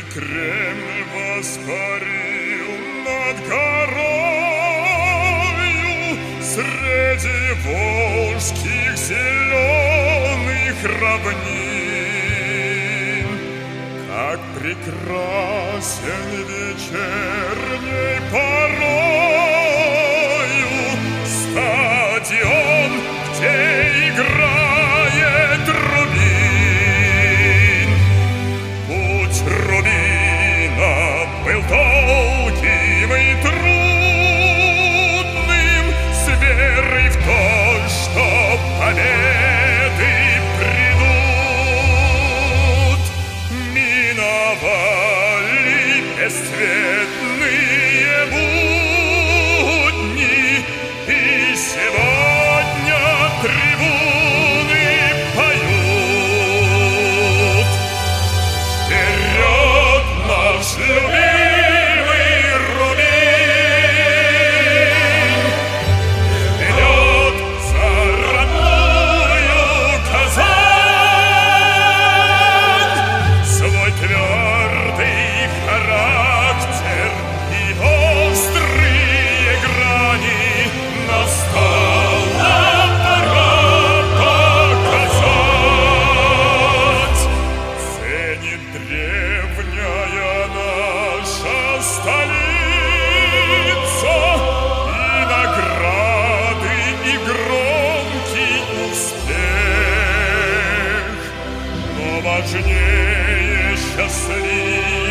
Кремль воспарил над горою среди волжских зеленых равнин. Как прекрасен вечерней порою стадион, где играет Рубин. Путь Рубина был долгим и трудным, с верой в то, что победы придут. Миновали бесцветные будни, и сегодня трибуны поют. Вперед, наш любимый Рубин! Вперед за родную Казань! Свой твердый характер и острые грани настала пора показать. Ценит древняя наша столица и награды, и громкий успех, но важнее счастливый